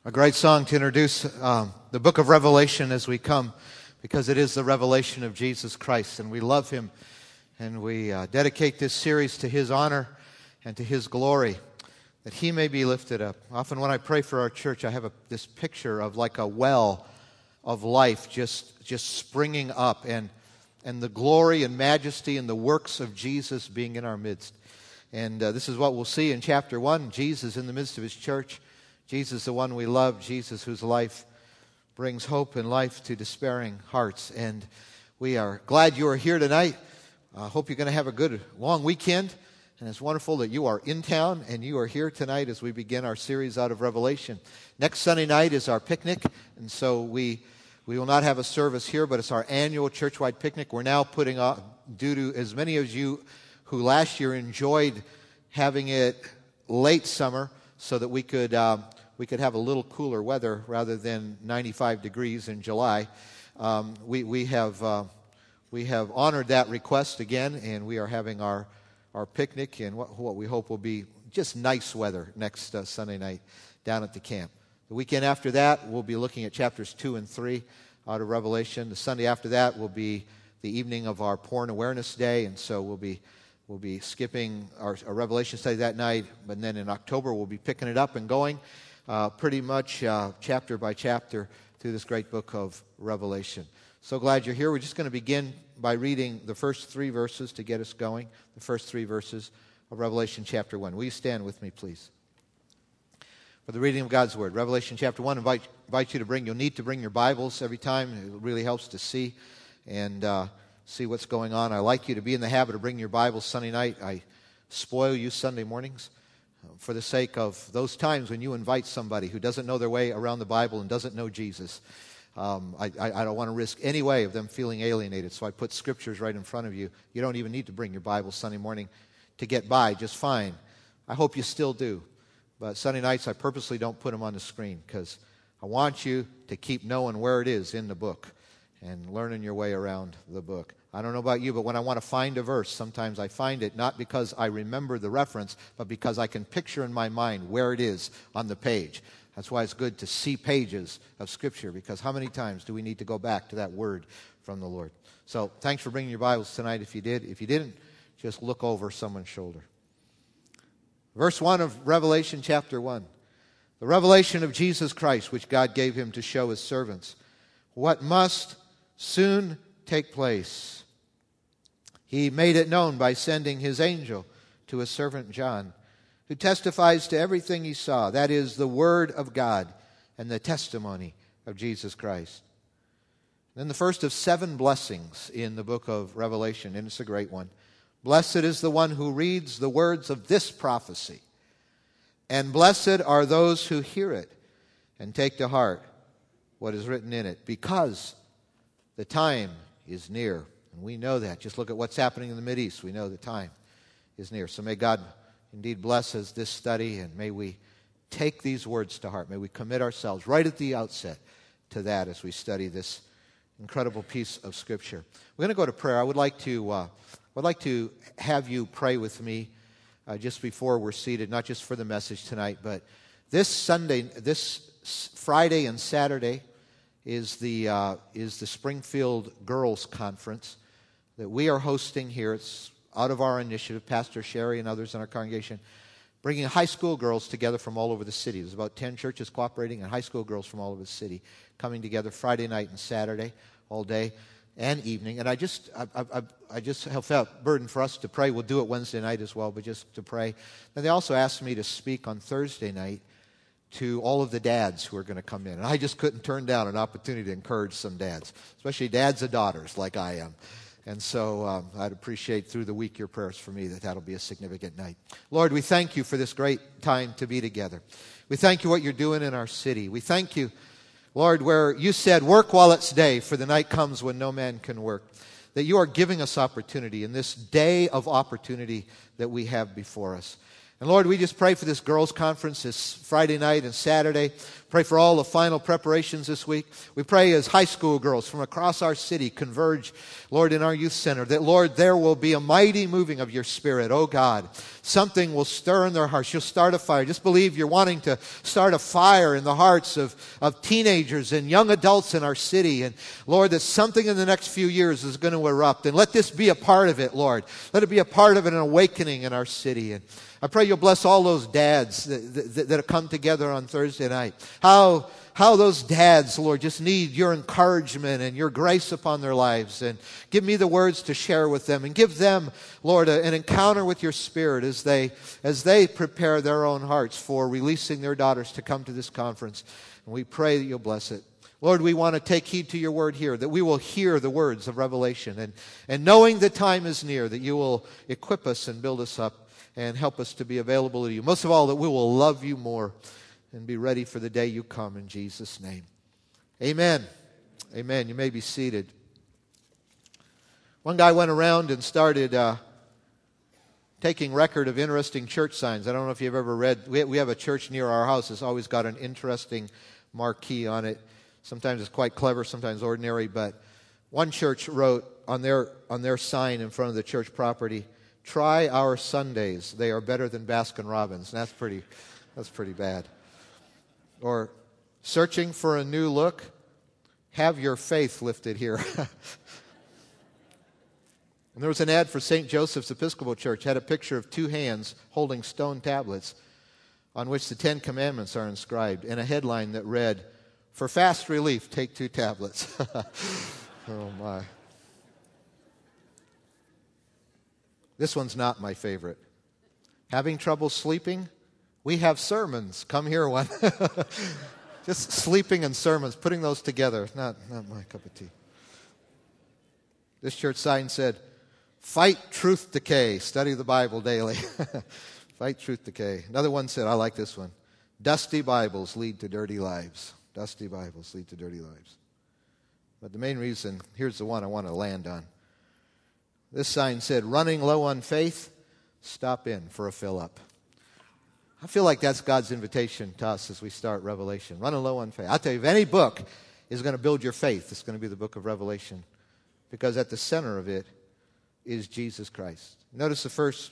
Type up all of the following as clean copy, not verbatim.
A great song to introduce the book of Revelation as we come, because it is the revelation of Jesus Christ, and we love Him, and we dedicate this series to His honor and to His glory, that He may be lifted up. Often when I pray for our church, I have this picture of like a well of life just springing up, and the glory and majesty and the works of Jesus being in our midst. And this is what we'll see in chapter 1, Jesus in the midst of His church. Jesus, the one we love, Jesus whose life brings hope and life to despairing hearts. And we are glad you are here tonight. I hope you're going to have a good, long weekend. And it's wonderful that you are in town and you are here tonight as we begin our series out of Revelation. Next Sunday night is our picnic, and so we will not have a service here, but it's our annual church-wide picnic. We're now putting on, due to as many of you who last year enjoyed having it late summer, so that we could have a little cooler weather rather than 95 degrees in July. We have honored that request again, and we are having our picnic in what we hope will be just nice weather next Sunday night down at the camp. The weekend after that, we'll be looking at chapters 2 and 3 out of Revelation. The Sunday after that will be the evening of our Porn Awareness Day, and so we'll be skipping our Revelation study that night, but then in October we'll be picking it up and going pretty much chapter by chapter through this great book of Revelation. So glad you're here. We're just going to begin by reading the first 3 verses to get us going, the first 3 verses of Revelation chapter 1. Will you stand with me, please? For the reading of God's Word. Revelation chapter 1, invite you to you'll need to bring your Bibles every time. It really helps to see and see what's going on. I like you to be in the habit of bringing your Bibles Sunday night. I spoil you Sunday mornings for the sake of those times when you invite somebody who doesn't know their way around the Bible and doesn't know Jesus. I don't want to risk any way of them feeling alienated, so I put scriptures right in front of you. You don't even need to bring your Bible Sunday morning to get by just fine. I hope you still do. But Sunday nights I purposely don't put them on the screen because I want you to keep knowing where it is in the book and learning your way around the book. I don't know about you, but when I want to find a verse, sometimes I find it not because I remember the reference, but because I can picture in my mind where it is on the page. That's why it's good to see pages of Scripture, because how many times do we need to go back to that word from the Lord? So thanks for bringing your Bibles tonight if you did. If you didn't, just look over someone's shoulder. Verse 1 of Revelation chapter 1. The revelation of Jesus Christ, which God gave Him to show His servants what must soon take place. He made it known by sending His angel to His servant John, who testifies to everything he saw, that is, the Word of God and the testimony of Jesus Christ. Then the first of 7 blessings in the book of Revelation, and it's a great one. Blessed is the one who reads the words of this prophecy, and blessed are those who hear it and take to heart what is written in it, because the time is near. And we know that. Just look at what's happening in the Mideast. We know the time is near. So may God indeed bless us this study, and may we take these words to heart. May we commit ourselves right at the outset to that as we study this incredible piece of Scripture. We're going to go to prayer. I would like to have you pray with me just before we're seated, not just for the message tonight, but this Friday and Saturday is the Springfield Girls Conference that we are hosting here. It's out of our initiative, Pastor Sherry and others in our congregation, bringing high school girls together from all over the city. There's about 10 churches cooperating, and high school girls from all over the city coming together Friday night and Saturday, all day and evening. And I just have felt burden for us to pray. We'll do it Wednesday night as well, but just to pray. And they also asked me to speak on Thursday night to all of the dads who are going to come in. And I just couldn't turn down an opportunity to encourage some dads, especially dads of daughters like I am. And so I'd appreciate through the week your prayers for me that'll be a significant night. Lord, we thank you for this great time to be together. We thank you what you're doing in our city. We thank you, Lord, where you said, work while it's day, for the night comes when no man can work. That you are giving us opportunity in this day of opportunity that we have before us. And Lord, we just pray for this girls' conference this Friday night and Saturday. Pray for all the final preparations this week. We pray as high school girls from across our city converge, Lord, in our youth center, that, Lord, there will be a mighty moving of your Spirit, oh God. Something will stir in their hearts. You'll start a fire. Just believe you're wanting to start a fire in the hearts of teenagers and young adults in our city. And, Lord, that something in the next few years is going to erupt. And let this be a part of it, Lord. Let it be a part of an awakening in our city. And I pray you'll bless all those dads that have come together on Thursday night. How those dads, Lord, just need your encouragement and your grace upon their lives. And give me the words to share with them. And give them, Lord, an encounter with your Spirit as they prepare their own hearts for releasing their daughters to come to this conference. And we pray that you'll bless it. Lord, we want to take heed to your word here, that we will hear the words of revelation. And knowing the time is near, that you will equip us and build us up and help us to be available to you. Most of all, that we will love you more and be ready for the day you come in Jesus' name. Amen. Amen. You may be seated. One guy went around and started taking record of interesting church signs. I don't know if you've ever read. We have a church near our house that's always got an interesting marquee on it. Sometimes it's quite clever, sometimes ordinary. But one church wrote on their sign in front of the church property, "Try our Sundays. They are better than Baskin-Robbins." And that's pretty bad. Or, "Searching for a new look? Have your faith lifted here." And there was an ad for St. Joseph's Episcopal Church. Had a picture of two hands holding stone tablets on which the 10 Commandments are inscribed, and a headline that read, "For fast relief, take 2 tablets." Oh my. This one's not my favorite. "Having trouble sleeping? We have sermons. Come hear one." Just sleeping and sermons, putting those together, not my cup of tea. This church sign said, "Fight truth decay. Study the Bible daily." Fight truth decay. Another one said, I like this one, "Dusty Bibles lead to dirty lives." Dusty Bibles lead to dirty lives. But the main reason, here's the one I want to land on. This sign said, "Running low on faith, stop in for a fill-up." I feel like that's God's invitation to us as we start Revelation. Running low on faith. I'll tell you, if any book is going to build your faith, it's going to be the book of Revelation. Because at the center of it is Jesus Christ. Notice the first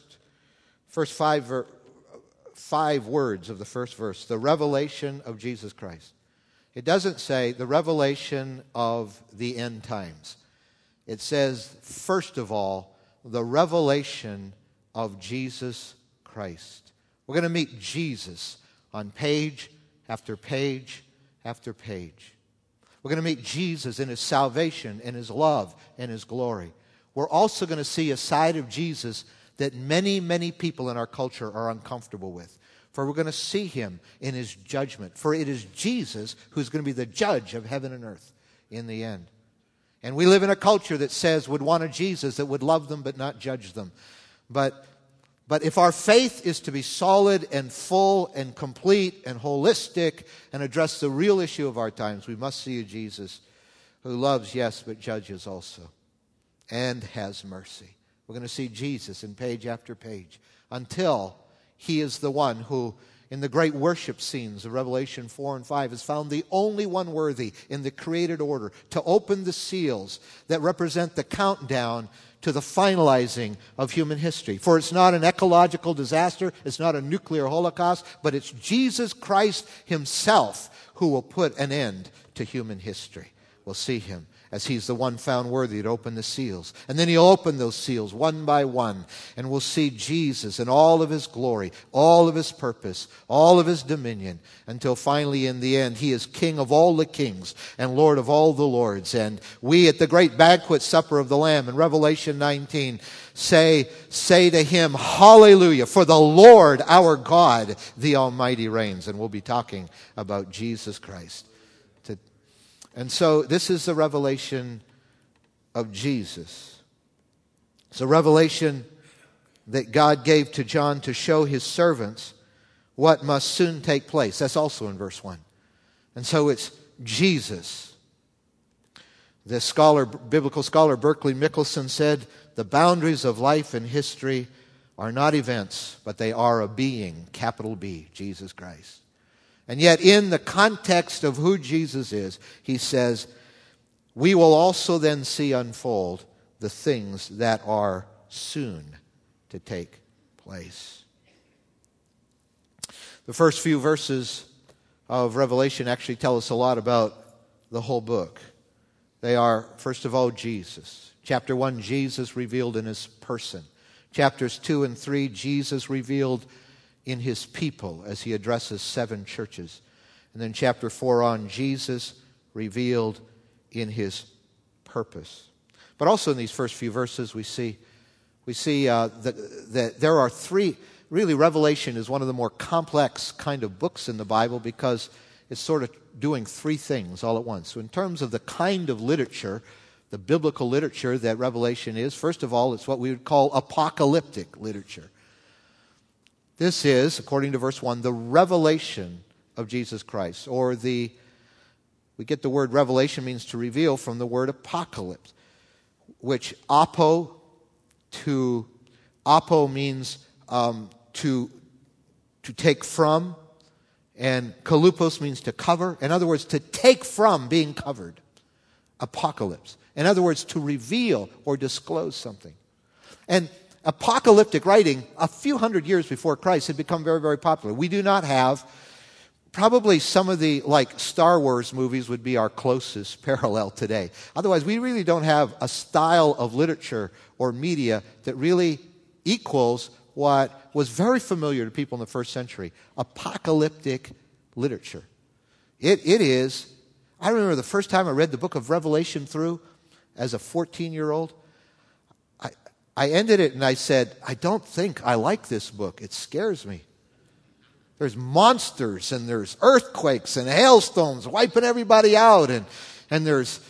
five words of the first verse. The revelation of Jesus Christ. It doesn't say the revelation of the end times. It says, first of all, the revelation of Jesus Christ. We're going to meet Jesus on page after page after page. We're going to meet Jesus in his salvation and his love and his glory. We're also going to see a side of Jesus that many, many people in our culture are uncomfortable with. For we're going to see him in his judgment. For it is Jesus who's going to be the judge of heaven and earth in the end. And we live in a culture that says would want a Jesus that would love them but not judge them. But if our faith is to be solid and full and complete and holistic and address the real issue of our times, we must see a Jesus who loves, yes, but judges also and has mercy. We're going to see Jesus in page after page until he is the one who, in the great worship scenes of Revelation 4 and 5, is found the only one worthy in the created order to open the seals that represent the countdown to the finalizing of human history. For it's not an ecological disaster, it's not a nuclear holocaust, but it's Jesus Christ himself who will put an end to human history. We'll see him as he's the one found worthy to open the seals. And then he'll open those seals one by one, and we'll see Jesus in all of his glory, all of his purpose, all of his dominion, until finally in the end he is King of all the kings and Lord of all the lords. And we at the great banquet supper of the Lamb in Revelation 19 say to him, "Hallelujah, for the Lord our God, the Almighty reigns." And we'll be talking about Jesus Christ. And so this is the revelation of Jesus. It's a revelation that God gave to John to show his servants what must soon take place. That's also in verse 1. And so it's Jesus. The biblical scholar Berkeley Mickelson said, "The boundaries of life and history are not events, but they are a being, capital B, Jesus Christ." And yet in the context of who Jesus is, he says, we will also then see unfold the things that are soon to take place. The first few verses of Revelation actually tell us a lot about the whole book. They are, first of all, Jesus. Chapter 1, Jesus revealed in his person. Chapters 2 and 3, Jesus revealed in his people as he addresses 7 churches. And then chapter 4 on, Jesus revealed in his purpose. But also in these first few verses we see that there are 3. Really, Revelation is one of the more complex kind of books in the Bible because it's sort of doing 3 things all at once. So in terms of the kind of literature, the biblical literature that Revelation is, first of all, it's what we would call apocalyptic literature. This is, according to verse 1, the revelation of Jesus Christ. Or we get the word revelation means to reveal from the word apocalypse, which apo means to take from, and kalupos means to cover. In other words, to take from being covered. Apocalypse. In other words, to reveal or disclose something. And apocalyptic writing, a few hundred years before Christ, had become very, very popular. We do not have, probably some of the, like Star Wars movies would be our closest parallel today. Otherwise, we really don't have a style of literature or media that really equals what was very familiar to people in the first century, apocalyptic literature. It is, I remember the first time I read the book of Revelation through as a 14-year-old, I ended it and I said, I don't think I like this book. It scares me. There's monsters and there's earthquakes and hailstones wiping everybody out, and there's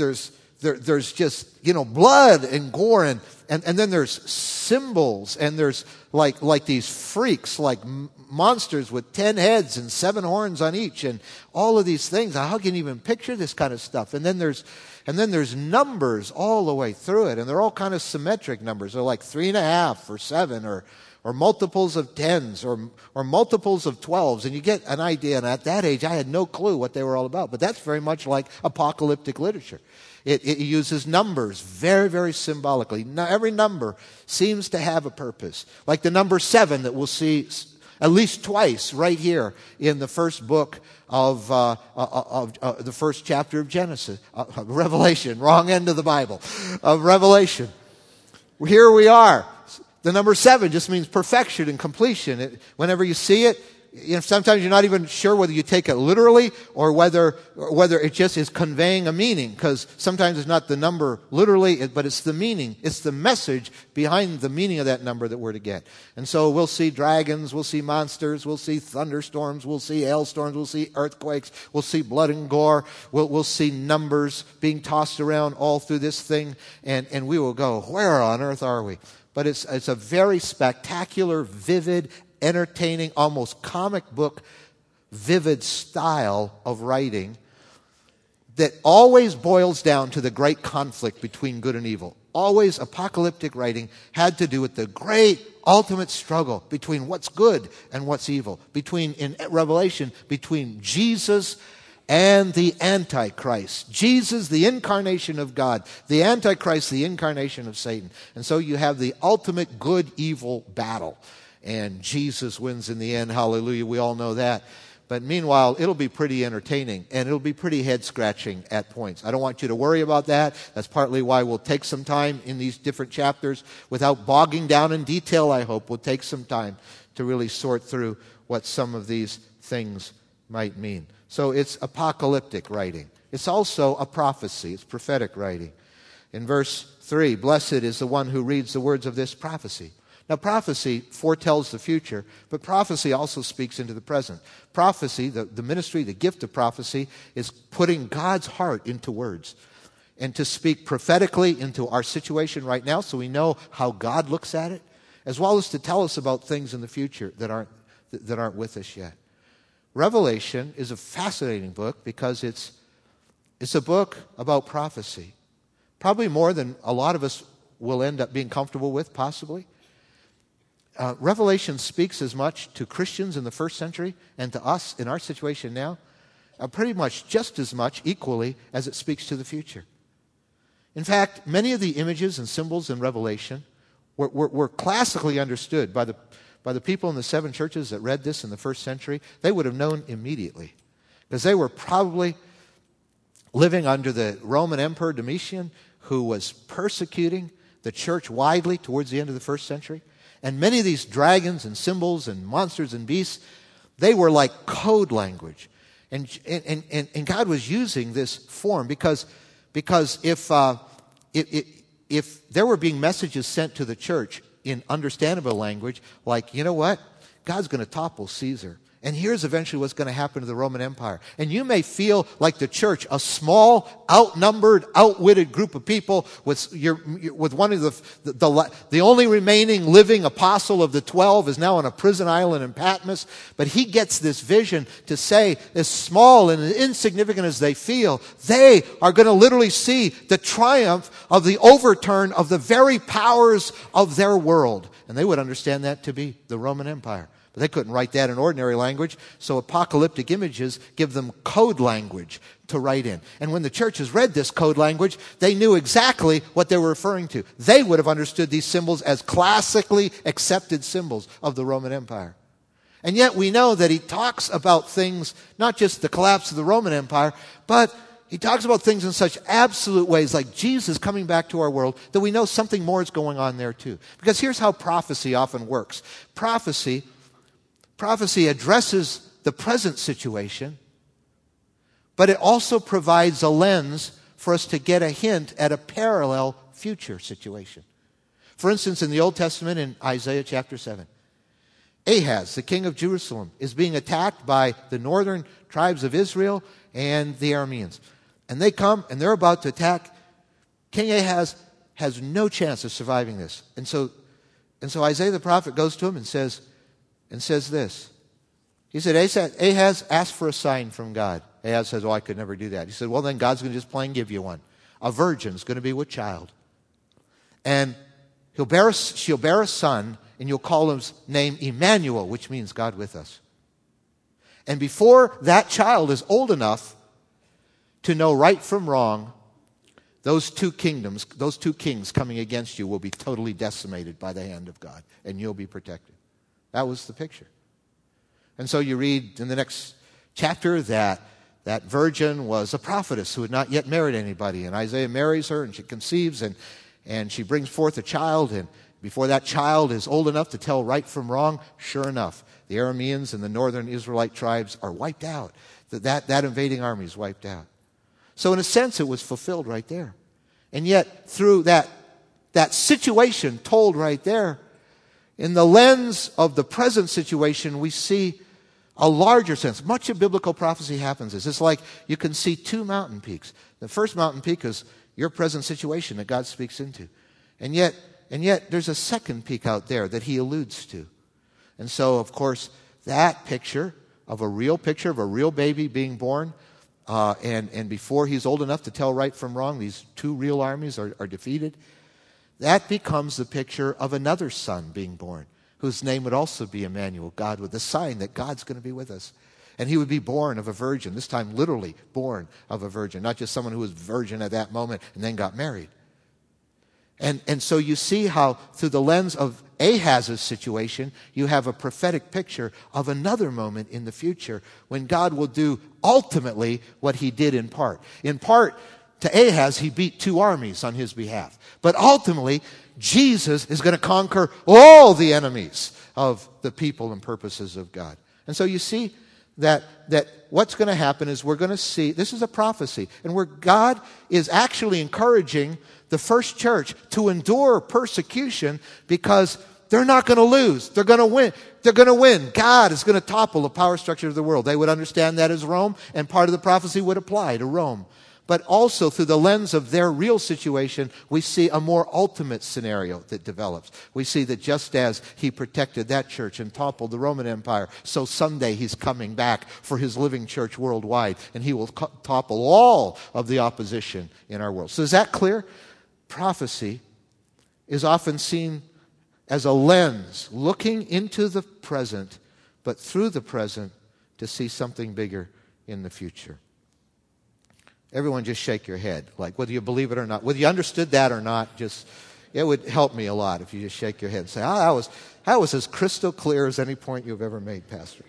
just, blood and gore, and then there's symbols, and there's like these freaks, like monsters with 10 heads and 7 horns on each, and all of these things. How can you even picture this kind of stuff? And then there's numbers all the way through it, and they're all kind of symmetric numbers. They're like 3.5 or 7 or multiples of 10s or multiples of 12s, and you get an idea. And at that age, I had no clue what they were all about. But that's very much like apocalyptic literature. It uses numbers very, very symbolically. Now, every number seems to have a purpose. Like the number 7 that we'll see at least twice right here in the first book of the first chapter of Genesis, Revelation, wrong end of the Bible, of Revelation. Here we are. The number 7 just means perfection and completion. Whenever you see it, sometimes you're not even sure whether you take it literally or whether it just is conveying a meaning, because sometimes it's not the number literally, but it's the meaning. It's the message behind the meaning of that number that we're to get. And so we'll see dragons, we'll see monsters, we'll see thunderstorms, we'll see hailstorms, we'll see earthquakes, we'll see blood and gore, we'll see numbers being tossed around all through this thing, and we will go, where on earth are we? But it's a very spectacular, vivid, entertaining, almost comic book, vivid style of writing that always boils down to the great conflict between good and evil. Always apocalyptic writing had to do with the great ultimate struggle between what's good and what's evil. In Revelation, between Jesus and the Antichrist. Jesus, the incarnation of God. The Antichrist, the incarnation of Satan. And so you have the ultimate good-evil battle. And Jesus wins in the end. Hallelujah. We all know that. But meanwhile, it'll be pretty entertaining, and it'll be pretty head-scratching at points. I don't want you to worry about that. That's partly why we'll take some time in these different chapters. Without bogging down in detail, I hope, we'll take some time to really sort through what some of these things might mean. So it's apocalyptic writing. It's also a prophecy. It's prophetic writing. In verse 3, blessed is the one who reads the words of this prophecy. Now, prophecy foretells the future, but prophecy also speaks into the present. Prophecy, the ministry, the gift of prophecy, is putting God's heart into words and to speak prophetically into our situation right now so we know how God looks at it, as well as to tell us about things in the future that aren't with us yet. Revelation is a fascinating book because it's a book about prophecy, probably more than a lot of us will end up being comfortable with, possibly. Revelation speaks as much to Christians in the first century and to us in our situation now, pretty much just as much, equally, as it speaks to the future. In fact, many of the images and symbols in Revelation were classically understood by the people in the 7 churches that read this in the first century. They would have known immediately, because they were probably living under the Roman Emperor Domitian, who was persecuting the church widely towards the end of the first century. And many of these dragons and symbols and monsters and beasts, they were like code language. And God was using this form because if there were being messages sent to the church in understandable language, like, you know what? God's going to topple Caesar. And here's eventually what's going to happen to the Roman Empire. And you may feel like the church, a small, outnumbered, outwitted group of people with one of the only remaining living apostle of the 12 is now on a prison island in Patmos. But he gets this vision to say, as small and insignificant as they feel, they are going to literally see the triumph of the overturn of the very powers of their world. And they would understand that to be the Roman Empire. But they couldn't write that in ordinary language, so apocalyptic images give them code language to write in. And when the churches read this code language, they knew exactly what they were referring to. They would have understood these symbols as classically accepted symbols of the Roman Empire. And yet we know that he talks about things, not just the collapse of the Roman Empire, but he talks about things in such absolute ways, like Jesus coming back to our world, that we know something more is going on there too. Because here's how prophecy often works. Prophecy addresses the present situation, but it also provides a lens for us to get a hint at a parallel future situation. For instance, in the Old Testament, in Isaiah chapter 7, Ahaz, the king of Jerusalem, is being attacked by the northern tribes of Israel and the Arameans. And they come, and they're about to attack. King Ahaz has no chance of surviving this. And so Isaiah the prophet goes to him and says this. He said, Ahaz, ask for a sign from God. Ahaz says, I could never do that. He said, well, then God's going to just plain give you one. A virgin's going to be with child. And she'll bear a son, and you'll call his name Emmanuel, which means God with us. And before that child is old enough to know right from wrong, those two kings coming against you will be totally decimated by the hand of God, and you'll be protected. That was the picture. And so you read in the next chapter that virgin was a prophetess who had not yet married anybody. And Isaiah marries her, and she conceives, and she brings forth a child. And before that child is old enough to tell right from wrong, sure enough, the Arameans and the northern Israelite tribes are wiped out. That invading army is wiped out. So in a sense, it was fulfilled right there. And yet, through that situation told right there, in the lens of the present situation, we see a larger sense. Much of biblical prophecy happens as it's like you can see 2 mountain peaks. The first mountain peak is your present situation that God speaks into. And yet there's a second peak out there that he alludes to. And so, of course, that picture of a real baby being born, and before he's old enough to tell right from wrong, these 2 real armies are defeated. That becomes the picture of another son being born, whose name would also be Emmanuel, God with the sign that God's going to be with us. And he would be born of a virgin, this time literally born of a virgin, not just someone who was virgin at that moment and then got married. And so you see how through the lens of Ahaz's situation, you have a prophetic picture of another moment in the future when God will do ultimately what he did in part. In part, to Ahaz, he beat 2 armies on his behalf. But ultimately, Jesus is going to conquer all the enemies of the people and purposes of God. And so you see that what's going to happen is we're going to see, this is a prophecy, and where God is actually encouraging the first church to endure persecution because they're not going to lose. They're going to win. They're going to win. God is going to topple the power structure of the world. They would understand that as Rome, and part of the prophecy would apply to Rome. But also through the lens of their real situation, we see a more ultimate scenario that develops. We see that just as he protected that church and toppled the Roman Empire, so someday he's coming back for his living church worldwide, and he will topple all of the opposition in our world. So is that clear? Prophecy is often seen as a lens, looking into the present, but through the present to see something bigger in the future. Everyone just shake your head, like whether you believe it or not. Whether you understood that or not, it would help me a lot if you just shake your head and say, that was as crystal clear as any point you've ever made, Pastor.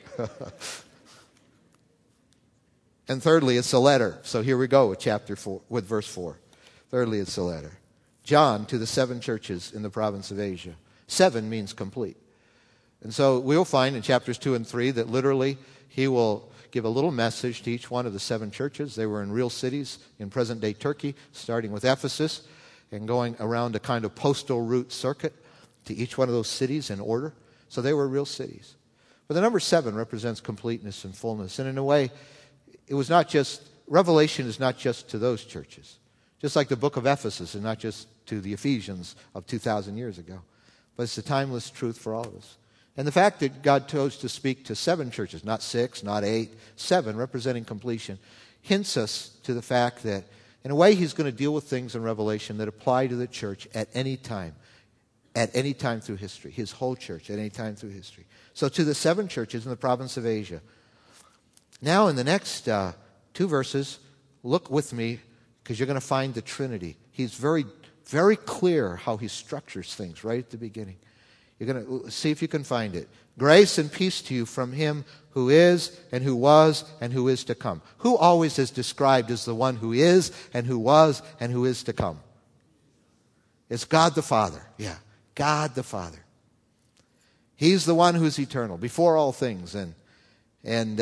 And thirdly, it's a letter. So here we go with chapter 4, with verse 4. Thirdly, it's a letter. John to the 7 churches in the province of Asia. 7 means complete. And so we'll find in chapters 2 and 3 that literally he will give a little message to each one of the 7 churches. They were in real cities in present-day Turkey, starting with Ephesus and going around a kind of postal route circuit to each one of those cities in order. So they were real cities. But the number 7 represents completeness and fullness. And in a way, it was not just, Revelation is not just to those churches. Just like the book of Ephesus is not just to the Ephesians of 2,000 years ago. But it's a timeless truth for all of us. And the fact that God chose to speak to 7 churches, not 6, not 8, 7, representing completion, hints us to the fact that, in a way, he's going to deal with things in Revelation that apply to the church at any time through history, his whole church at any time through history. So to the 7 churches in the province of Asia. Now in the next 2 verses, look with me, because you're going to find the Trinity. He's very, very clear how he structures things right at the beginning. You're going to see if you can find it. Grace and peace to you from him who is and who was and who is to come. Who always is described as the one who is and who was and who is to come? It's God the Father. Yeah, God the Father. He's the one who's eternal, before all things and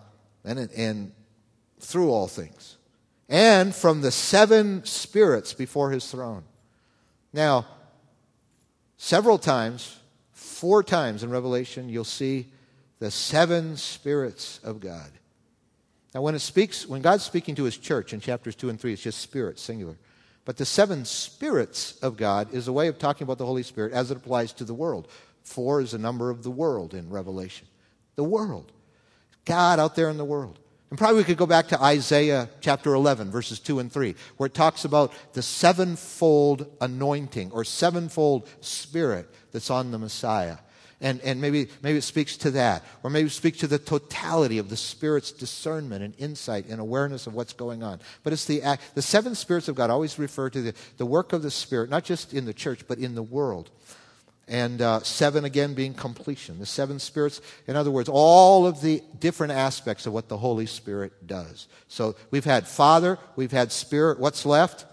through all things. And from the 7 spirits before his throne. Now, several times, 4 times in Revelation, you'll see the 7 spirits of God. Now, when God's speaking to his church in chapters 2 and 3, it's just spirit, singular. But the 7 spirits of God is a way of talking about the Holy Spirit as it applies to the world. 4 is the number of the world in Revelation. The world. God out there in the world. And probably we could go back to Isaiah chapter 11, verses 2 and 3, where it talks about the 7-fold anointing or 7-fold spirit that's on the Messiah. And maybe it speaks to that. Or maybe it speaks to the totality of the Spirit's discernment and insight and awareness of what's going on. But it's the 7 spirits of God always refer to the work of the Spirit, not just in the church, but in the world. And 7 again being completion. The 7 spirits, in other words, all of the different aspects of what the Holy Spirit does. So we've had Father, we've had Spirit. What's left?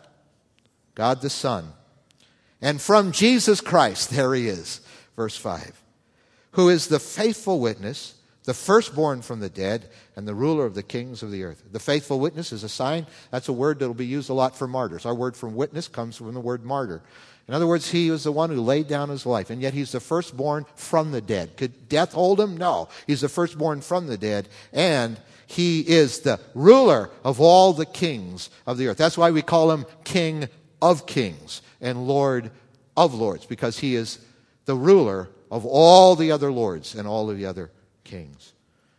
God the Son. And from Jesus Christ, there he is, verse 5, who is the faithful witness, the firstborn from the dead, and the ruler of the kings of the earth. The faithful witness is a sign. That's a word that will be used a lot for martyrs. Our word for witness comes from the word martyr. In other words, he was the one who laid down his life, and yet he's the firstborn from the dead. Could death hold him? No. He's the firstborn from the dead, and he is the ruler of all the kings of the earth. That's why we call him King of Kings and Lord of Lords, because he is the ruler of all the other lords and all of the other kings.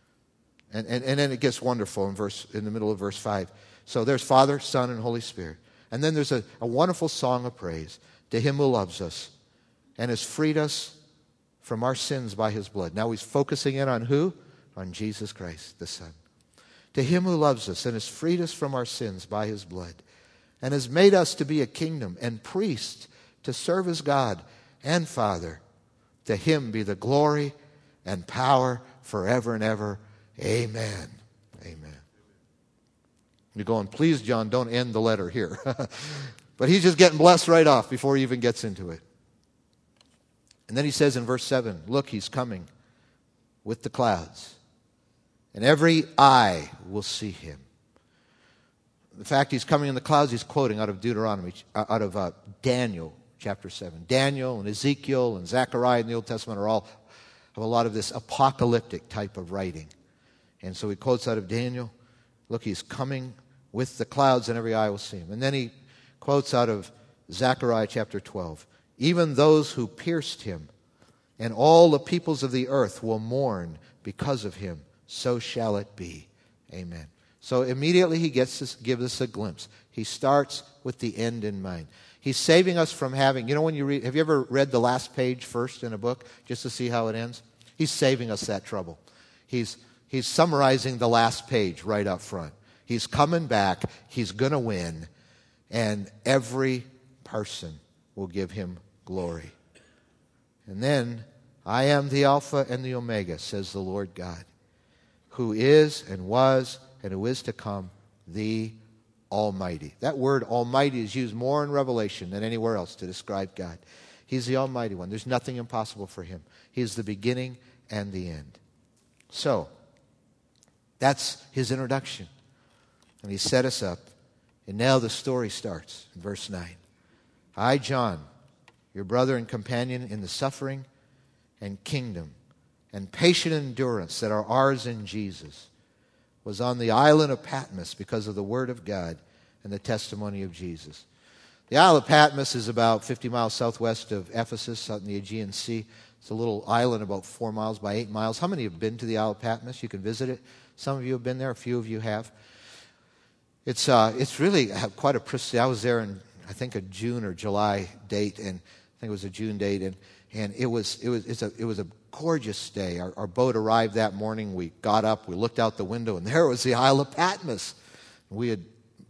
And then it gets wonderful in the middle of verse 5. So there's Father, Son, and Holy Spirit. And then there's a wonderful song of praise to him who loves us and has freed us from our sins by his blood. Now he's focusing in on who? On Jesus Christ, the Son. To him who loves us and has freed us from our sins by his blood and has made us to be a kingdom and priests to serve as God and Father. To him be the glory and power forever and ever. Amen. Amen. You're going, please, John, don't end the letter here. But he's just getting blessed right off before he even gets into it. And then he says in verse 7, look, he's coming with the clouds, and every eye will see him. The fact he's coming in the clouds, he's quoting out of Deuteronomy, out of Daniel chapter 7. Daniel and Ezekiel and Zechariah in the Old Testament have a lot of this apocalyptic type of writing. And so he quotes out of Daniel, look, he's coming with the clouds, and every eye will see him. And then he quotes out of Zechariah chapter 12. Even those who pierced him and all the peoples of the earth will mourn because of him. So shall it be. Amen. So immediately he gives us a glimpse. He starts with the end in mind. He's saving us from having, when you read, have you ever read the last page first in a book just to see how it ends? He's saving us that trouble. He's summarizing the last page right up front. He's coming back. He's going to win. And every person will give him glory. And then, I am the Alpha and the Omega, says the Lord God, who is and was and who is to come, the Almighty. That word Almighty is used more in Revelation than anywhere else to describe God. He's the Almighty One. There's nothing impossible for him. He's the beginning and the end. So, that's his introduction. And he set us up. And now the story starts in verse 9. I, John, your brother and companion in the suffering and kingdom and patient endurance that are ours in Jesus, was on the island of Patmos because of the word of God and the testimony of Jesus. The Isle of Patmos is about 50 miles southwest of Ephesus, out in the Aegean Sea. It's a little island about 4 miles by 8 miles. How many have been to the Isle of Patmos? You can visit it. Some of you have been there. A few of you have. It's really quite a pristine. I was there in, I think, a June or July date, and I think it was a June date, and it was a gorgeous day. Our boat arrived that morning. We got up, we looked out the window, and there was the Isle of Patmos. We had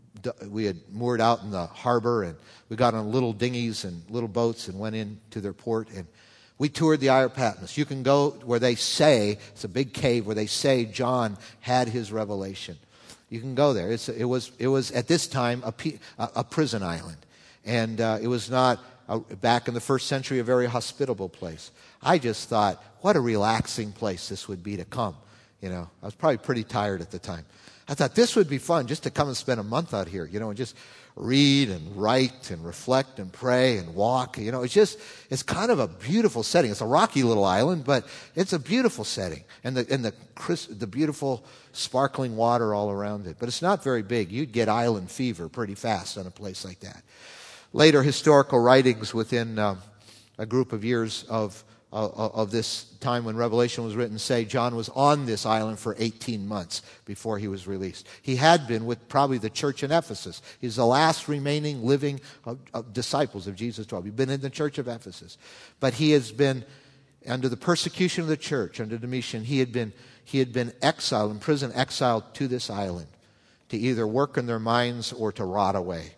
moored out in the harbor, and we got on little dinghies and little boats and went into their port, and we toured the Isle of Patmos. You can go where they say, it's a big cave where they say John had his revelation. You can go there. It was at this time a prison island, and it was not back in the first century a very hospitable place. I just thought, what a relaxing place this would be to come. I was probably pretty tired at the time. I thought this would be fun just to come and spend a month out here, and just read and write and reflect and pray and walk. It's kind of a beautiful setting. It's a rocky little island, but it's a beautiful setting. And the beautiful sparkling water all around it. But it's not very big. You'd get island fever pretty fast on a place like that. Later historical writings within a group of years of this time when Revelation was written say John was on this island for 18 months before he was released. He had been with probably the church in Ephesus. He's the last remaining living of disciples of Jesus 12. He'd been in the church of Ephesus. But he has been, under the persecution of the church, under Domitian, he had been exiled, in prison, exiled to this island to either work in their mines or to rot away.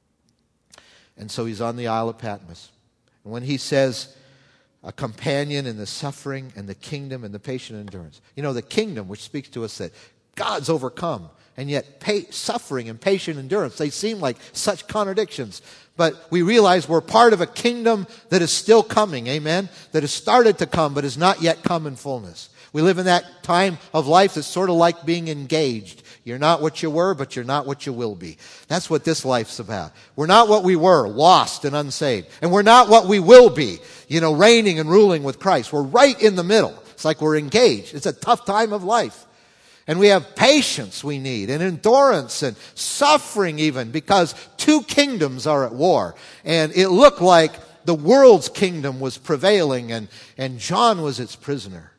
And so he's on the Isle of Patmos. And when he says, a companion in the suffering and the kingdom and the patient endurance. The kingdom, which speaks to us that God's overcome, and yet suffering and patient endurance, they seem like such contradictions. But we realize we're part of a kingdom that is still coming, amen? That has started to come, but has not yet come in fullness. We live in that time of life that's sort of like being engaged. You're not what you were, but you're not what you will be. That's what this life's about. We're not what we were, lost and unsaved. And we're not what we will be, reigning and ruling with Christ. We're right in the middle. It's like we're engaged. It's a tough time of life. And we have patience we need, and endurance, and suffering even, because two kingdoms are at war. And it looked like the world's kingdom was prevailing, and John was its prisoner.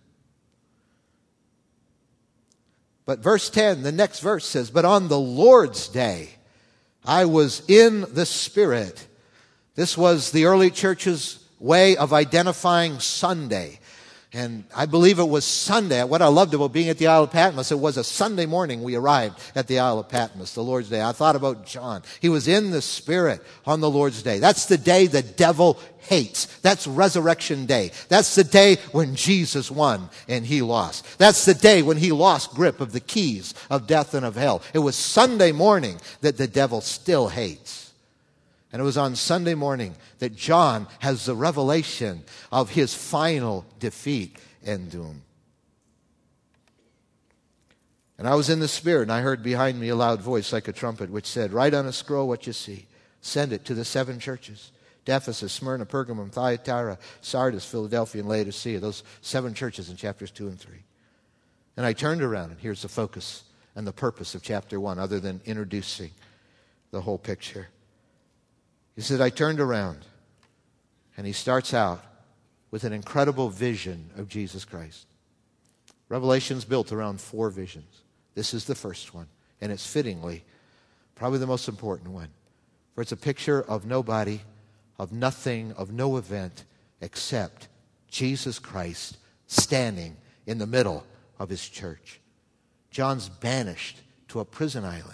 But verse 10, the next verse says, but on the Lord's day, I was in the Spirit. This was the early church's way of identifying Sunday. And I believe it was Sunday. What I loved about being at the Isle of Patmos, it was a Sunday morning we arrived at the Isle of Patmos, the Lord's Day. I thought about John. He was in the Spirit on the Lord's Day. That's the day the devil hates. That's Resurrection Day. That's the day when Jesus won and he lost. That's the day when he lost grip of the keys of death and of hell. It was Sunday morning that the devil still hates. And it was on Sunday morning that John has the revelation of his final defeat and doom. And I was in the Spirit, and I heard behind me a loud voice like a trumpet, which said, write on a scroll what you see. Send it to the 7 churches. Ephesus, Smyrna, Pergamum, Thyatira, Sardis, Philadelphia, and Laodicea. Those 7 churches in chapters 2 and 3. And I turned around, and here's the focus and the purpose of chapter 1, other than introducing the whole picture. He said, I turned around, and he starts out with an incredible vision of Jesus Christ. Revelation's built around 4 visions. This is the first one, and it's fittingly probably the most important one. For it's a picture of nobody, of nothing, of no event, except Jesus Christ standing in the middle of his church. John's banished to a prison island.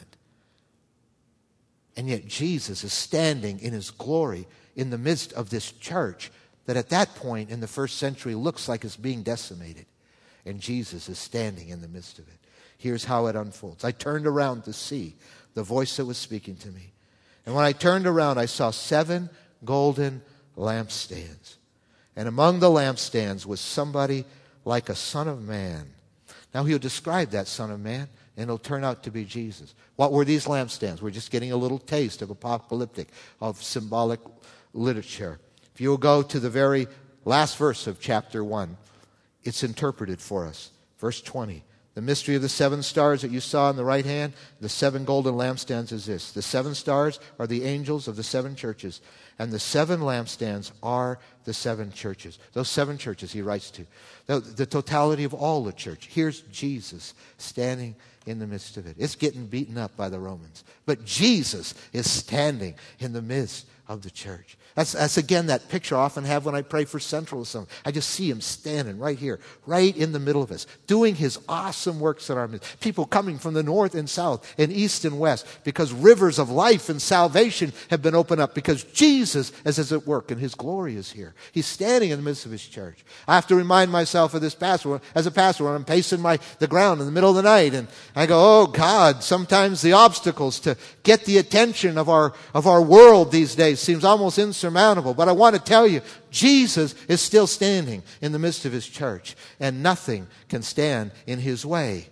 And yet Jesus is standing in his glory in the midst of this church that at that point in the first century looks like it's being decimated. And Jesus is standing in the midst of it. Here's how it unfolds. I turned around to see the voice that was speaking to me. And when I turned around, I saw 7 golden lampstands. And among the lampstands was somebody like a son of man. Now he'll describe that son of man, and it'll turn out to be Jesus. What were these lampstands? We're just getting a little taste of apocalyptic, of symbolic literature. If you'll go to the very last verse of chapter 1, it's interpreted for us. Verse 20. The mystery of the 7 stars that you saw in the right hand, the 7 golden lampstands is this. The 7 stars are the angels of the 7 churches, and the 7 lampstands are the 7 churches. Those 7 churches he writes to. The totality of all the church. Here's Jesus standing in the midst of it. It's getting beaten up by the Romans. But Jesus is standing in the midst of the church. That's again that picture I often have when I pray for Central or something. I just see him standing right here, right in the middle of us, doing his awesome works in our midst. People coming from the north and south and east and west because rivers of life and salvation have been opened up because Jesus is at work and his glory is here. He's standing in the midst of his church. I have to remind myself of this pastor, as a pastor when I'm pacing the ground in the middle of the night and I go, oh God, sometimes the obstacles to get the attention of our world these days seems almost insurmountable. But I want to tell you, Jesus is still standing in the midst of his church, and nothing can stand in his way.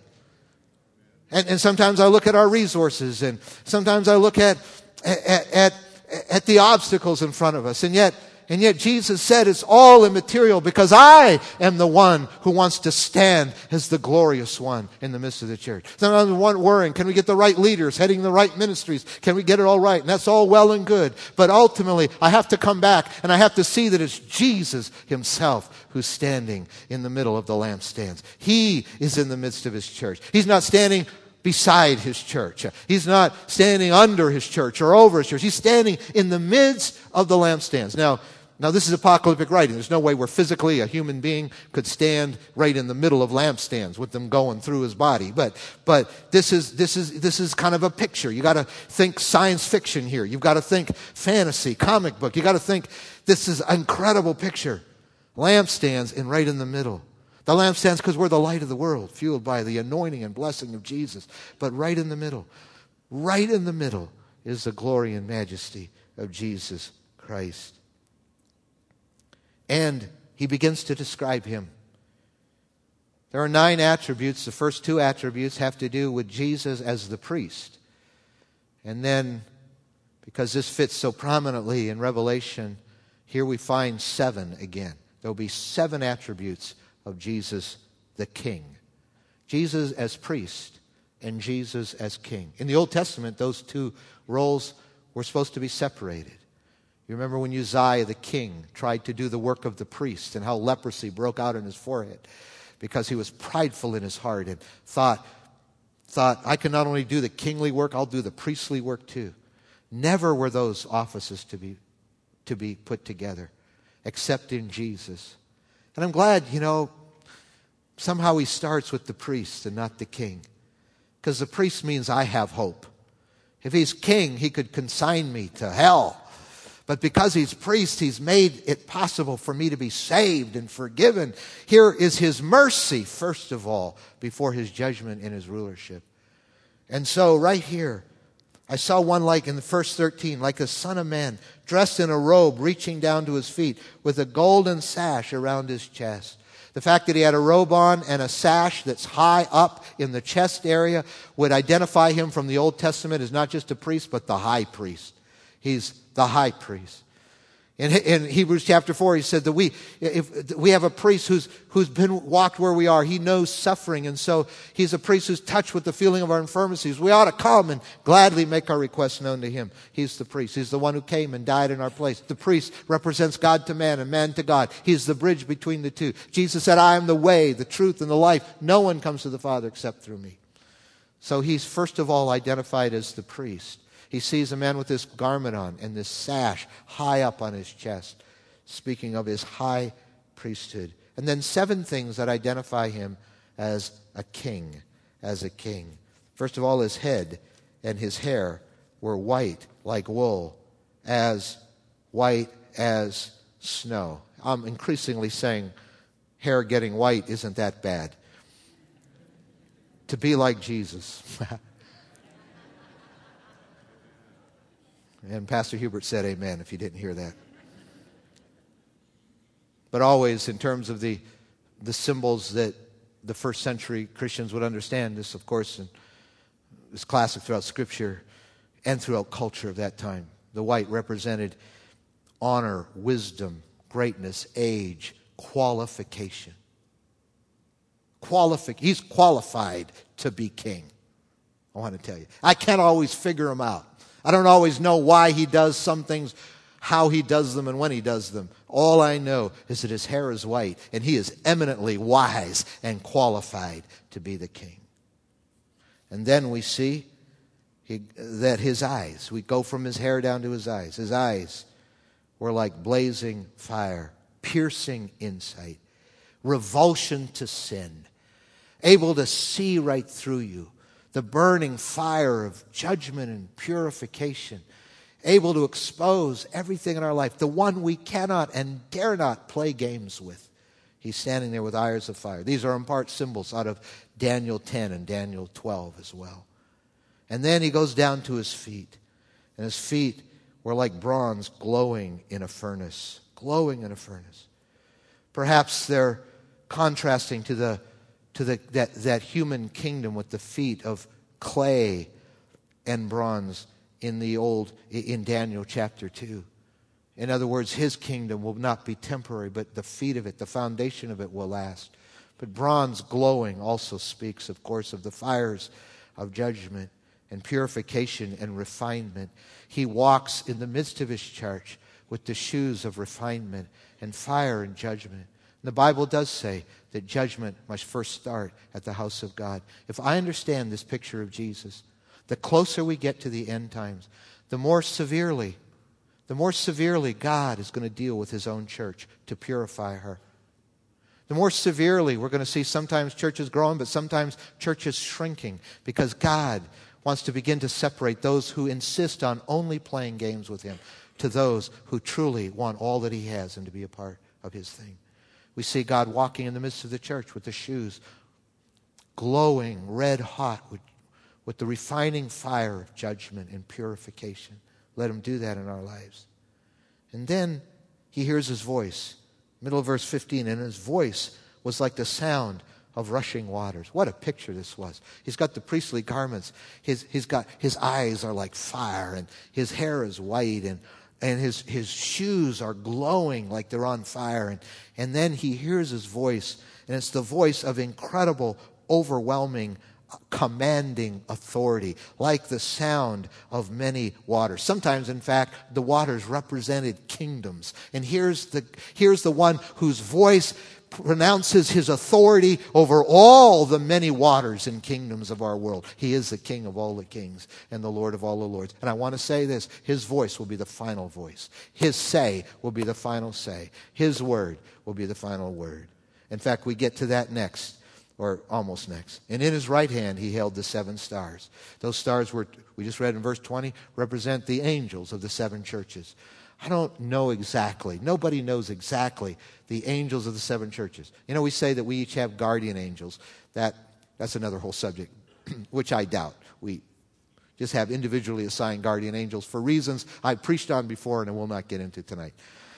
And sometimes I look at our resources, and sometimes I look at the obstacles in front of us, and yet Jesus said it's all immaterial because I am the one who wants to stand as the glorious one in the midst of the church. Sometimes we want worrying, can we get the right leaders heading the right ministries? Can we get it all right? And that's all well and good. But ultimately, I have to come back and I have to see that it's Jesus himself who's standing in the middle of the lampstands. He is in the midst of his church. He's not standing beside his church. He's not standing under his church or over his church. He's standing in the midst of the lampstands. Now this is apocalyptic writing. There's no way where physically a human being could stand right in the middle of lampstands with them going through his body. But this is kind of a picture. You got to think science fiction here. You've got to think fantasy, comic book. You got to think this is an incredible picture. Lampstands and right in the middle. The lampstands because we're the light of the world, fueled by the anointing and blessing of Jesus. But right in the middle is the glory and majesty of Jesus Christ. And he begins to describe him. There are 9 attributes. The first 2 attributes have to do with Jesus as the priest. And then, because this fits so prominently in Revelation, here we find 7 again. There will be 7 attributes of Jesus the King. Jesus as priest and Jesus as king. In the Old Testament, those 2 roles were supposed to be separated. You remember when Uzziah the king tried to do the work of the priest and how leprosy broke out on his forehead because he was prideful in his heart and thought, I can not only do the kingly work, I'll do the priestly work too. Never were those offices to be put together except in Jesus. And I'm glad, somehow he starts with the priest and not the king. Because the priest means I have hope. If he's king, he could consign me to hell. But because he's priest, he's made it possible for me to be saved and forgiven. Here is his mercy, first of all, before his judgment and his rulership. And so right here, I saw one like in the verse 13, like a son of man, dressed in a robe reaching down to his feet with a golden sash around his chest. The fact that he had a robe on and a sash that's high up in the chest area would identify him from the Old Testament as not just a priest, but the high priest. He's the high priest. In Hebrews chapter 4, he said that if we have a priest who's been walked where we are. He knows suffering, and so he's a priest who's touched with the feeling of our infirmities. We ought to come and gladly make our requests known to him. He's the priest. He's the one who came and died in our place. The priest represents God to man and man to God. He's the bridge between the two. Jesus said, I am the way, the truth, and the life. No one comes to the Father except through me. So he's first of all identified as the priest. he sees a man with this garment on and this sash high up on his chest, speaking of his high priesthood. And then 7 things that identify him as a king, First of all, his head and his hair were white like wool, as white as snow. I'm increasingly saying hair getting white isn't that bad. To be like Jesus. And Pastor Hubert said amen if you didn't hear that. But always in terms of the symbols that the first century Christians would understand, this of course is classic throughout Scripture and throughout culture of that time. The white represented honor, wisdom, greatness, age, qualification. He's qualified to be king. I want to tell you. I can't always figure him out. I don't always know why he does some things, how he does them, and when he does them. All I know is that his hair is white, and he is eminently wise and qualified to be the king. And then we see that his eyes, we go from his hair down to his eyes were like blazing fire, piercing insight, revulsion to sin, able to see right through you, the burning fire of judgment and purification, able to expose everything in our life, the one we cannot and dare not play games with. He's standing there with eyes of fire. These are in part symbols out of Daniel 10 and Daniel 12 as well. And then he goes down to his feet, and his feet were like bronze glowing in a furnace. Perhaps they're contrasting to that human kingdom with the feet of clay and bronze in Daniel chapter 2. In other words, his kingdom will not be temporary, but the feet of it, the foundation of it will last. But bronze glowing also speaks, of course, of the fires of judgment and purification and refinement. He walks in the midst of his church with the shoes of refinement and fire and judgment. And the Bible does say that judgment must first start at the house of God. If I understand this picture of Jesus, the closer we get to the end times, the more severely God is going to deal with his own church to purify her. The more severely we're going to see sometimes churches growing, but sometimes churches shrinking, because God wants to begin to separate those who insist on only playing games with him to those who truly want all that he has and to be a part of his thing. We see God walking in the midst of the church with the shoes glowing red hot with the refining fire of judgment and purification. Let him do that in our lives. And then he hears his voice. Middle of verse 15, and his voice was like the sound of rushing waters. What a picture this was. He's got the priestly garments. His eyes are like fire, and his hair is white, and his shoes are glowing like they're on fire. And then he hears his voice, and it's the voice of incredible, overwhelming, commanding authority, like the sound of many waters. Sometimes, in fact, the waters represented kingdoms. And here's the one whose voice pronounces his authority over all the many waters and kingdoms of our world. He is the King of all the kings and the Lord of all the lords. And I want to say this, his voice will be the final voice. His say will be the final say. His word will be the final word. In fact, we get to that next, or almost next. And in his right hand he held the 7 stars. Those stars we just read in verse 20, represent the angels of the 7 churches. I don't know exactly. Nobody knows exactly the angels of the 7 churches. You know, we say that we each have guardian angels. That's another whole subject, which I doubt. We just have individually assigned guardian angels for reasons I've preached on before and I will not get into tonight.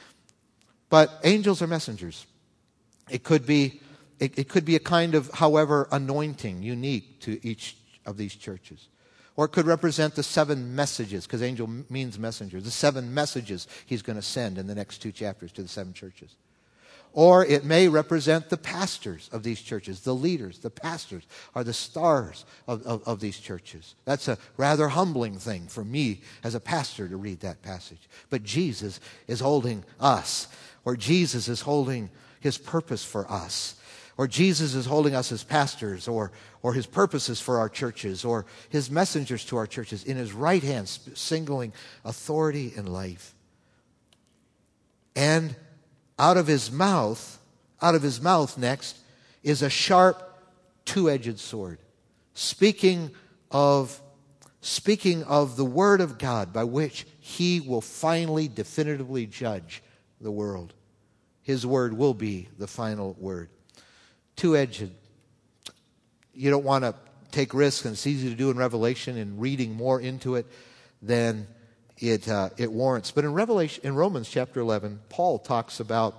But angels are messengers. It could be a kind of, however, anointing unique to each of these churches. Or it could represent the 7 messages, because angel means messenger, the 7 messages he's going to send in the next 2 chapters to the 7 churches. Or it may represent the pastors of these churches, the leaders, the pastors are the stars of these churches. That's a rather humbling thing for me as a pastor to read that passage. But Jesus is holding us, or Jesus is holding his purpose for us. or Jesus is holding us as pastors, or his purposes for our churches, or his messengers to our churches in his right hand, singling authority and life. And out of his mouth next is a sharp two-edged sword, speaking of the word of God by which he will finally definitively judge the world. His word will be the final word. Two-edged. You don't want to take risks, and it's easy to do in Revelation, and reading more into it than it warrants. But in Romans chapter 11, Paul talks about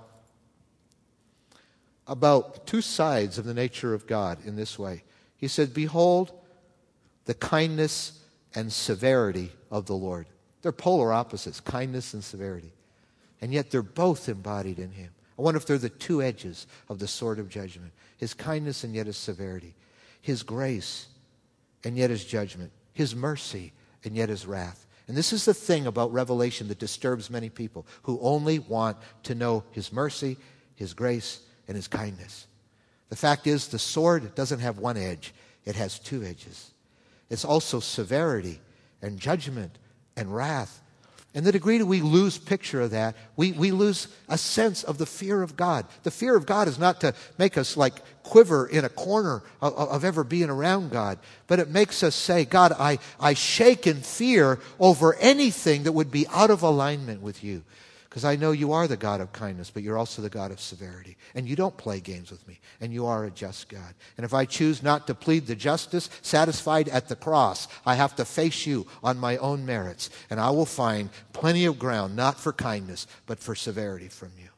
two sides of the nature of God in this way. He said, "Behold, the kindness and severity of the Lord." They're polar opposites, kindness and severity. And yet they're both embodied in him. I wonder if they're the two edges of the sword of judgment. His kindness and yet his severity. His grace and yet his judgment. His mercy and yet his wrath. And this is the thing about Revelation that disturbs many people who only want to know his mercy, his grace, and his kindness. The fact is, the sword doesn't have one edge. It has two edges. It's also severity and judgment and wrath. And the degree that we lose picture of that, we lose a sense of the fear of God. The fear of God is not to make us like quiver in a corner of ever being around God, but it makes us say, God, I shake in fear over anything that would be out of alignment with you. Because I know you are the God of kindness, but you're also the God of severity. And you don't play games with me. And you are a just God. And if I choose not to plead the justice satisfied at the cross, I have to face you on my own merits. And I will find plenty of ground, not for kindness, but for severity from you.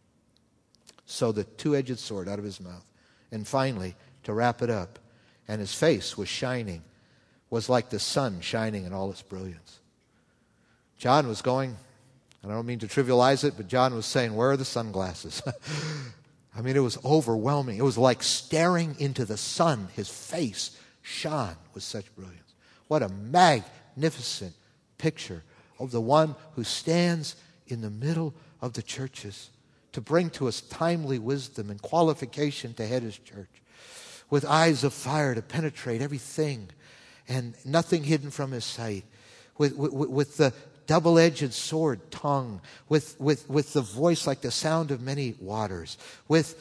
So the two-edged sword out of his mouth. And finally, to wrap it up, and his face was shining, was like the sun shining in all its brilliance. John was going... I don't mean to trivialize it, but John was saying, where are the sunglasses? I mean, it was overwhelming. It was like staring into the sun. His face shone with such brilliance. What a magnificent picture of the one who stands in the middle of the churches to bring to us timely wisdom and qualification to head his church, with eyes of fire to penetrate everything and nothing hidden from his sight, with the double-edged sword tongue, with the voice like the sound of many waters, with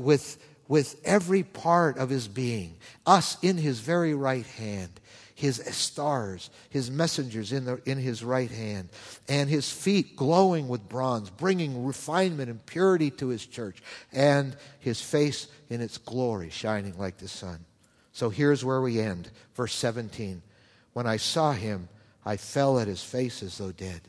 every part of his being, us in his very right hand, his stars, his messengers in his right hand, and his feet glowing with bronze, bringing refinement and purity to his church, and his face in its glory shining like the sun. So here's where we end. Verse 17. When I saw him, I fell at his face as though dead.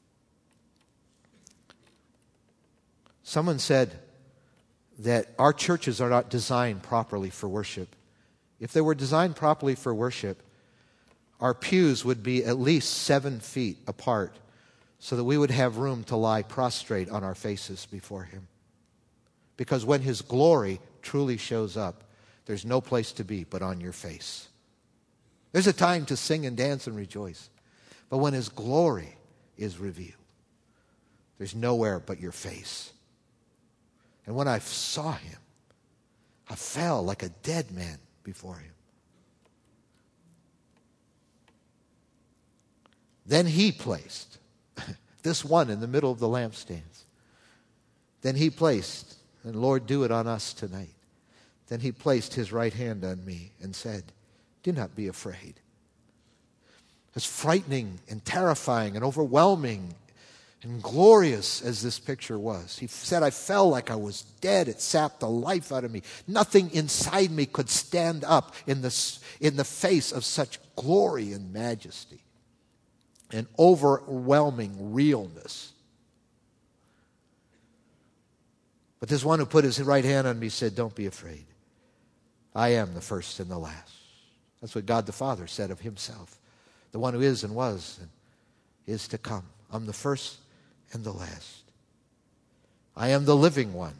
Someone said that our churches are not designed properly for worship. If they were designed properly for worship, our pews would be at least 7 feet apart so that we would have room to lie prostrate on our faces before him. Because when his glory truly shows up, there's no place to be but on your face. There's a time to sing and dance and rejoice. But when his glory is revealed, there's nowhere but your face. And when I saw him, I fell like a dead man before him. Then he placed this one in the middle of the lampstands. Then he placed, and Lord, do it on us tonight. Then he placed his right hand on me and said, do not be afraid. As frightening and terrifying and overwhelming and glorious as this picture was, he said, I fell like I was dead. It sapped the life out of me. Nothing inside me could stand up in the face of such glory and majesty and overwhelming realness. But this one who put his right hand on me said, don't be afraid. I am the first and the last. That's what God the Father said of himself. The one who is and was and is to come. I'm the first and the last. I am the living one.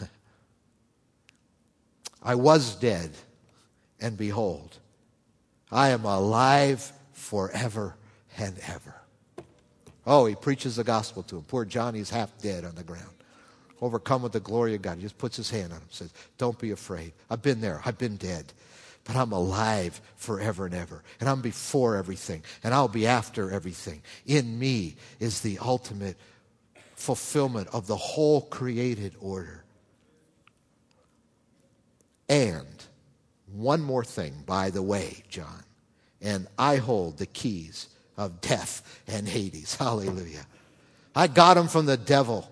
I was dead, and behold, I am alive forever and ever. Oh, he preaches the gospel to him. Poor Johnny's half dead on the ground. overcome with the glory of God. He just puts his hand on him and says, don't be afraid. I've been there. I've been dead. But I'm alive forever and ever. And I'm before everything. And I'll be after everything. In me is the ultimate fulfillment of the whole created order. And one more thing, by the way, John. And I hold the keys of death and Hades. Hallelujah. I got them from the devil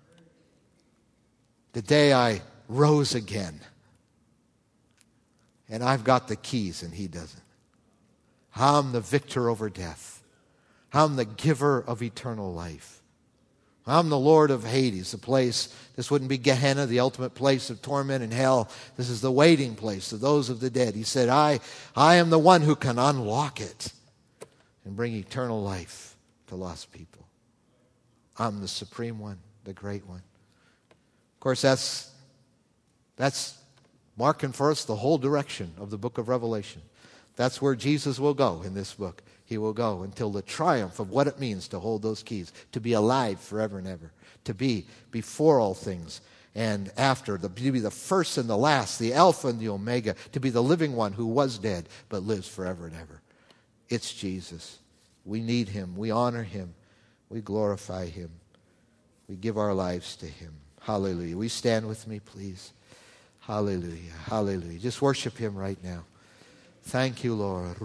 the day I rose again. And I've got the keys and he doesn't. I'm the victor over death. I'm the giver of eternal life. I'm the Lord of Hades, the place. This wouldn't be Gehenna, the ultimate place of torment and hell. This is the waiting place of those of the dead. He said, I am the one who can unlock it and bring eternal life to lost people. I'm the supreme one, the great one. Of course, that's marking for us the whole direction of the book of Revelation. That's where Jesus will go in this book. He will go until the triumph of what it means to hold those keys, to be alive forever and ever, to be before all things and after, to be the first and the last, the Alpha and the Omega, to be the living one who was dead but lives forever and ever. It's Jesus. We need him. We honor him. We glorify him. We give our lives to him. Hallelujah. Will you stand with me, please? Hallelujah. Hallelujah. Just worship him right now. Thank you, Lord.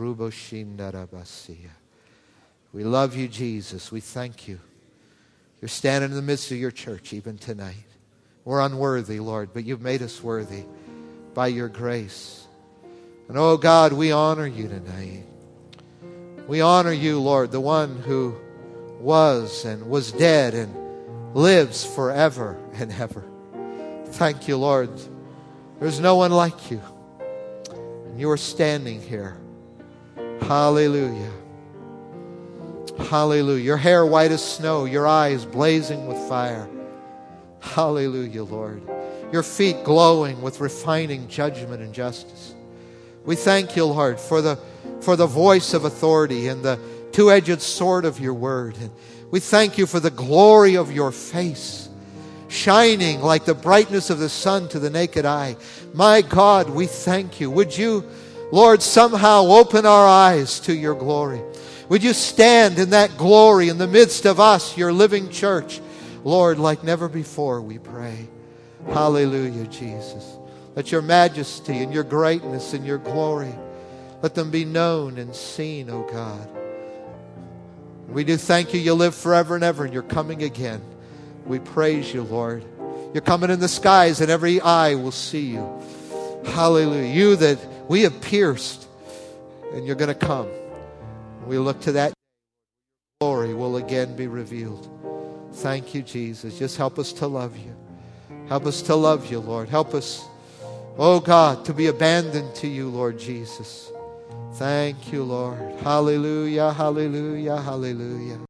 We love you, Jesus. We thank you. You're standing in the midst of your church even tonight. We're unworthy, Lord, but you've made us worthy by your grace. And oh God, we honor you tonight. We honor you, Lord, the one who was and was dead and lives forever and ever. Thank you, Lord. There's no one like you. And you are standing here. Hallelujah. Hallelujah. Your hair white as snow, your eyes blazing with fire. Hallelujah, Lord. Your feet glowing with refining judgment and justice. We thank you, Lord, for the voice of authority and the two-edged sword of your word. And we thank you for the glory of your face, shining like the brightness of the sun to the naked eye. My God, we thank you. Would you, Lord, somehow open our eyes to your glory? Would you stand in that glory in the midst of us, your living church? Lord, like never before, we pray. Hallelujah, Jesus. Let your majesty and your greatness and your glory, let them be known and seen, O God. We do thank you. You live forever and ever, and you're coming again. We praise you, Lord. You're coming in the skies, and every eye will see you. Hallelujah. You that we have pierced, and you're going to come. We look to that glory will again be revealed. Thank you, Jesus. Just help us to love you. Help us to love you, Lord. Help us, oh God, to be abandoned to you, Lord Jesus. Thank you, Lord. Hallelujah, hallelujah, hallelujah.